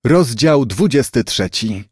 Rozdział 23.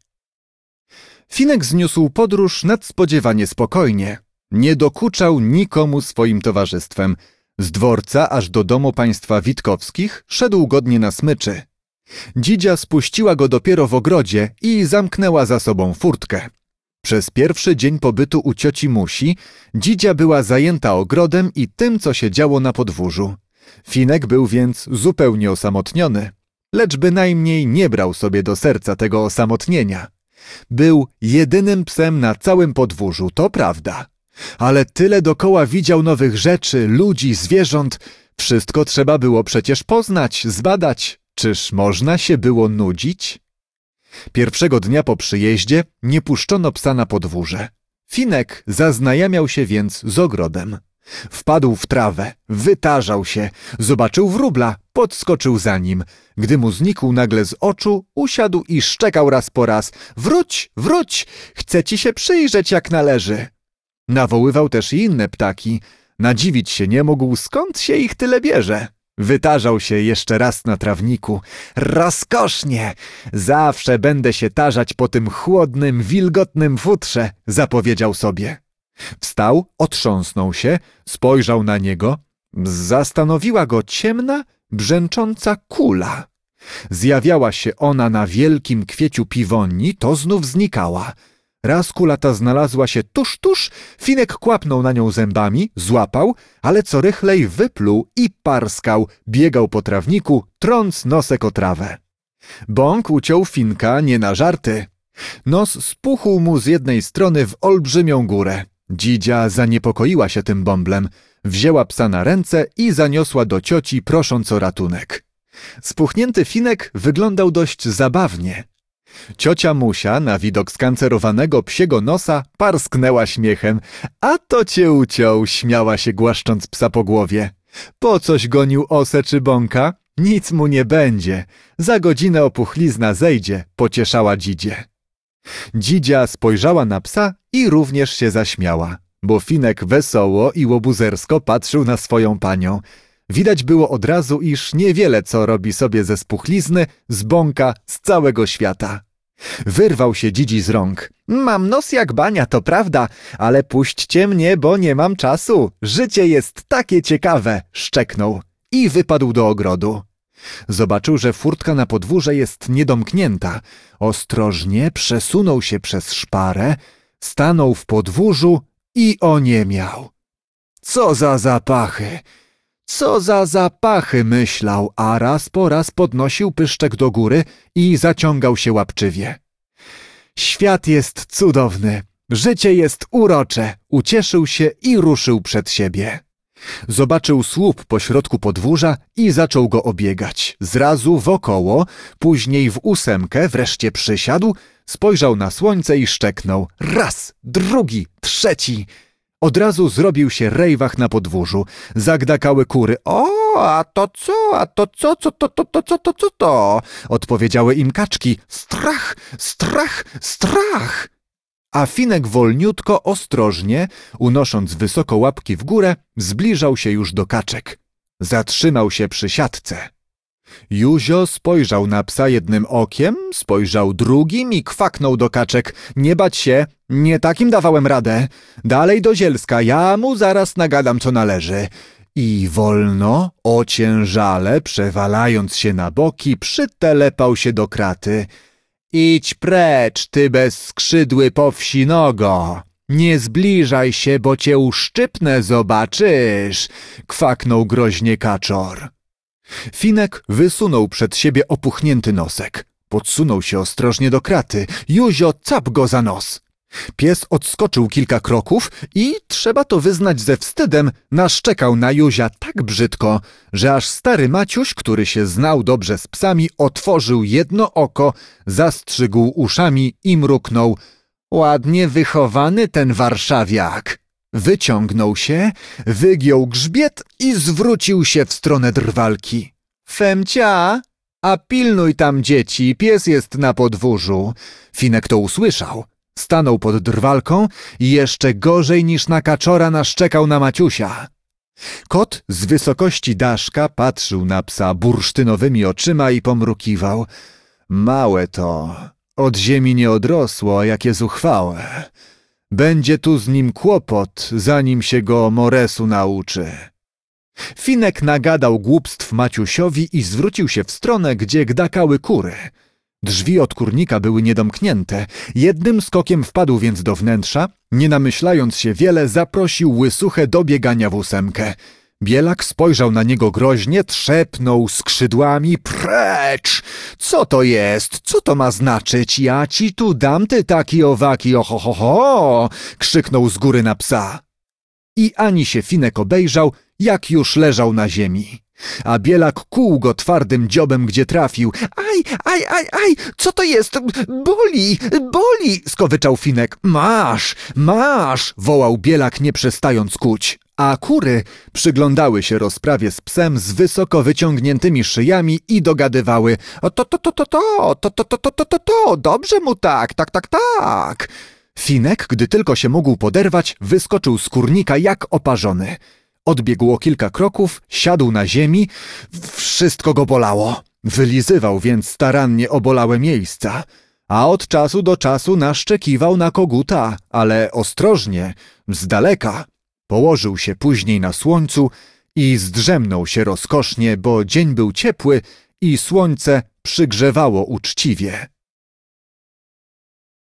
Finek zniósł podróż nadspodziewanie spokojnie. Nie dokuczał nikomu swoim towarzystwem. Z dworca aż do domu państwa Witkowskich szedł godnie na smyczy. Dzidzia spuściła go dopiero w ogrodzie i zamknęła za sobą furtkę. Przez pierwszy dzień pobytu u cioci Musi dzidzia była zajęta ogrodem i tym, co się działo na podwórzu. Finek był więc zupełnie osamotniony, lecz bynajmniej nie brał sobie do serca tego osamotnienia. Był jedynym psem na całym podwórzu, to prawda. Ale tyle dokoła widział nowych rzeczy, ludzi, zwierząt. Wszystko trzeba było przecież poznać, zbadać. Czyż można się było nudzić? Pierwszego dnia po przyjeździe nie puszczono psa na podwórze. Finek zaznajamiał się więc z ogrodem. Wpadł w trawę, wytarzał się, zobaczył wróbla, podskoczył za nim. Gdy mu znikł nagle z oczu, usiadł i szczekał raz po raz: wróć, wróć, chcę ci się przyjrzeć jak należy. Nawoływał też i inne ptaki. Nadziwić się nie mógł, skąd się ich tyle bierze. Wytarzał się jeszcze raz na trawniku. Rozkosznie! Zawsze będę się tarzać po tym chłodnym, wilgotnym futrze, zapowiedział sobie. Wstał, otrząsnął się, spojrzał na niego. Zastanowiła go ciemna, brzęcząca kula. Zjawiała się ona na wielkim kwieciu piwoni, to znów znikała. Raz kula ta znalazła się tuż, Finek kłapnął na nią zębami, złapał, ale co rychlej wypluł i parskał, biegał po trawniku, trąc nosek o trawę. Bąk uciął Finka nie na żarty. Nos spuchł mu z jednej strony w olbrzymią górę. Dzidzia zaniepokoiła się tym bąblem. Wzięła psa na ręce i zaniosła do cioci, prosząc o ratunek. Spuchnięty Finek wyglądał dość zabawnie. Ciocia Musia na widok skancerowanego psiego nosa parsknęła śmiechem. A to cię uciął, śmiała się, głaszcząc psa po głowie. Po coś gonił osę czy bąka? Nic mu nie będzie. Za godzinę opuchlizna zejdzie, pocieszała dzidzie. Dzidzia spojrzała na psa i również się zaśmiała, bo Finek wesoło i łobuzersko patrzył na swoją panią. Widać było od razu, iż niewiele co robi sobie ze spuchlizny, z bąka, z całego świata. Wyrwał się dzidzi z rąk. Mam nos jak bania, to prawda, ale puśćcie mnie, bo nie mam czasu. Życie jest takie ciekawe, szczeknął i wypadł do ogrodu. Zobaczył, że furtka na podwórze jest niedomknięta. Ostrożnie przesunął się przez szparę, stanął w podwórzu i oniemiał. Co za zapachy! Co za zapachy, myślał, a raz po raz podnosił pyszczek do góry i zaciągał się łapczywie. Świat jest cudowny, życie jest urocze, ucieszył się i ruszył przed siebie. Zobaczył słup pośrodku podwórza i zaczął go obiegać. Zrazu wokoło, później w ósemkę, wreszcie przysiadł, spojrzał na słońce i szczeknął. Raz, drugi, trzeci. Od razu zrobił się rejwach na podwórzu. Zagdakały kury. O, a to co? A to co? Co? Odpowiedziały im kaczki. Strach, strach, strach. A Finek wolniutko, ostrożnie, unosząc wysoko łapki w górę, zbliżał się już do kaczek. Zatrzymał się przy siatce. Józio spojrzał na psa jednym okiem, spojrzał drugim i kwaknął do kaczek. Nie bać się, nie takim dawałem radę. Dalej do zielska, ja mu zaraz nagadam co należy. I wolno, ociężale, przewalając się na boki, przytelepał się do kraty. Idź precz, ty bezskrzydły powsinogo. Nie zbliżaj się, bo cię uszczypnę, zobaczysz, kwaknął groźnie kaczor. Finek wysunął przed siebie opuchnięty nosek. Podsunął się ostrożnie do kraty. Józio cap go za nos. Pies odskoczył kilka kroków i, trzeba to wyznać ze wstydem, naszczekał na Józia tak brzydko, że aż stary Maciuś, który się znał dobrze z psami, otworzył jedno oko, zastrzygł uszami i mruknął. Ładnie wychowany ten warszawiak. Wyciągnął się, wygiął grzbiet i zwrócił się w stronę drwalki. Femcia, a pilnuj tam dzieci, pies jest na podwórzu. Finek to usłyszał. Stanął pod drwalką i jeszcze gorzej niż na kaczora naszczekał na Maciusia. Kot z wysokości daszka patrzył na psa bursztynowymi oczyma i pomrukiwał. Małe to, od ziemi nie odrosło, a jakie zuchwałe. Będzie tu z nim kłopot, zanim się go Moresu nauczy. Finek nagadał głupstw Maciusiowi i zwrócił się w stronę, gdzie gdakały kury. Drzwi od kurnika były niedomknięte. Jednym skokiem wpadł więc do wnętrza. Nie namyślając się wiele, zaprosił Łysuchę do biegania w ósemkę. Bielak spojrzał na niego groźnie, trzepnął skrzydłami. Precz! Co to jest? Co to ma znaczyć? Ja ci tu dam, ty taki owaki, ohohoho! Krzyknął z góry na psa. I ani się Finek obejrzał, jak już leżał na ziemi. A Bielak kłuł go twardym dziobem, gdzie trafił. Aj, co to jest? Boli, skowyczał Finek. Masz, wołał Bielak, nie przestając kuć. A kury przyglądały się rozprawie z psem z wysoko wyciągniętymi szyjami i dogadywały. Dobrze mu tak. Finek, gdy tylko się mógł poderwać, wyskoczył z kurnika jak oparzony. Odbiegł o kilka kroków, siadł na ziemi. Wszystko go bolało. Wylizywał więc starannie obolałe miejsca. A od czasu do czasu naszczekiwał na koguta, ale ostrożnie, z daleka. Położył się później na słońcu i zdrzemnął się rozkosznie, bo dzień był ciepły i słońce przygrzewało uczciwie.